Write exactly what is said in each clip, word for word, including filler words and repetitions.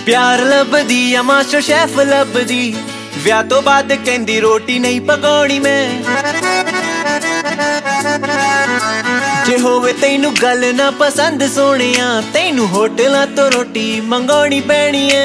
प्यार लभदी आ master chef लभदी, विआह तो बाद कहंदी रोटी नहीं पकाउणी मैं। जे होवे तैनू गल ना पसंद सोहणिया, तैनू होटलां तो रोटी मंगाउणी पैणी है।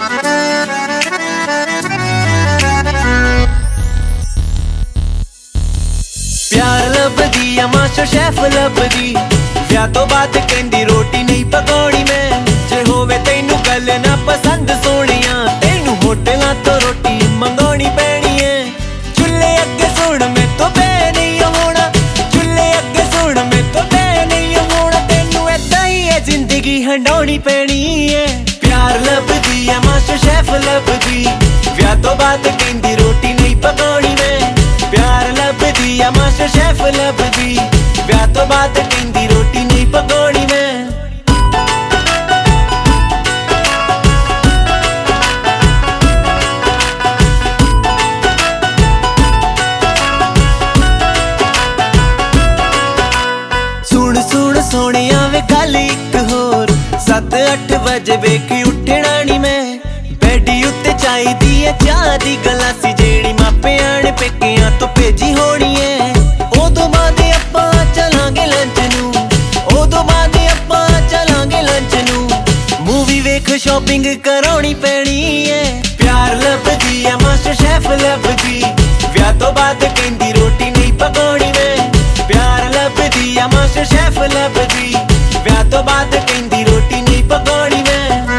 प्यार लभदी आ मास्टर शेफ लभदी, विआह तो बाद कहंदी रोटी नहीं पकाउणी मैं। जे होवे तैनू गल ना पसंद सोहणिया, तैनू होटलां तो रोटी मंगाउणी पैणी है। चुल्हे अगे सुण मैं तो बै नहीं होना, चुल्हे अगे सुण मैं तो बै नहीं होना, तैनू ऐदां ही है जिंदगी हंडाउणी पैणी है। प्यार लभदी आ मास्टर शेफ लभदी, विआह तो बाद कहंदी रोटी नहीं पकाउणी मैं। प्यार लभदी आ मास्टर शेफ लभदी, विआह तो बाद कहंदी रोटी नहीं पकाउणी मैं। सुन सुन सोहणिया वे गल इक होर, सत्त अठ बजे वेखी उठना नी मैं। बैडी उत्ते चाहीदी है चाह दी गलासी, जेड़ी मापियां ने पेकियां तो भेजी होनी है। ओदों बाद आपां चलांगे लंच नू, ओदों बाद आपां चलांगे लंच नू। मूवी वेख शॉपिंग कराउणी पैणी है। प्यार लभदी आ मास्टर शेफ लभदी, विआह तो बाद कहंदी रोटी नहीं पकाउणी मैं। प्यार लभदी आ मास्टर शेफ लभदी, विआह तो बाद कहंदी रोटी नहीं पकाउणी मैं।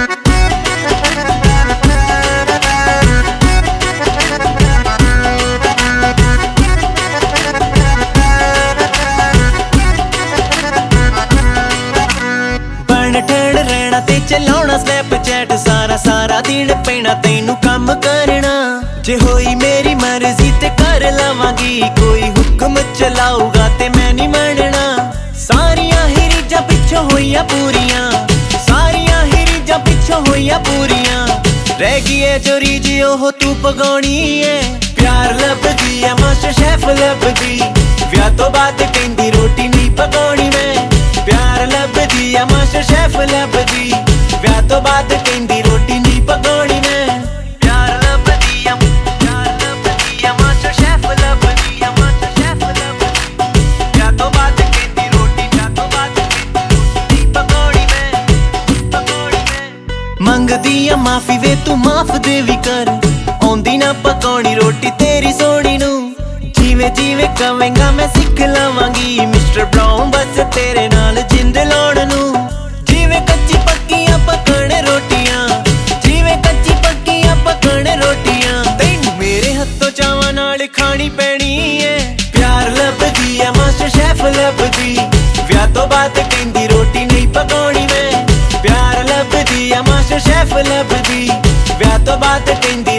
बन ठण रहना ते चलाउणा स्नैपचैट, सारा सारा दिन पैना तैनू कम करना। जे होई मेरी मर्जी ते कर लवांगी, कोई हुक्म चलाऊगा ते मैं नहीं मनना। सारियां ही रीजां पिछों होइयां पूरियां, सारियां ही रीजां पिछों होइयां पूरियां। रह गई है जो रीज ओह तू पगाउणी है। प्यार लभदी आ मास्टर शेफ लभदी, विआह तो बाद कहंदी रोटी नहीं पकाउणी मैं। प्यार लभदी आ मास्टर शेफ लभदी, विआह तो बाद कहंदी रोटी नहीं पकाउणी मैं। प्यार लभदी आ प्यार लभदी आ मास्टर शेफ लभदी, आ मास्टर शेफ लभदी, विआह तो बाद कहंदी रोटी, विआह तो बाद कहंदी रोटी नहीं पकाउणी मैं, पकाउणी मैं। मंगदी आ माफी वे तू माफ दे भी कर, आउंदी ना पकाउणी रोटी तेरी सोहणी नू। जिवें जिवें कवेंगा मैं सिख लवांगी, मिस्टर ब्राउन बस तेरे नाल जिंद लाउण नू। जिवें कच्ची पक्कियां पकण रोटियां, जिवें कच्ची पक्कियां पकण रोटियां, तैनू मेरे हत्थों चावां नाल खानी पैणी है। प्यार लभदी आ मास्टर शेफ लभदी, विआह तो बाद कहंदी रोटी नहीं पकाउणी मैं। प्यार लभदी आ मास्टर शेफ लभदी, विआह तो बाद कहंदी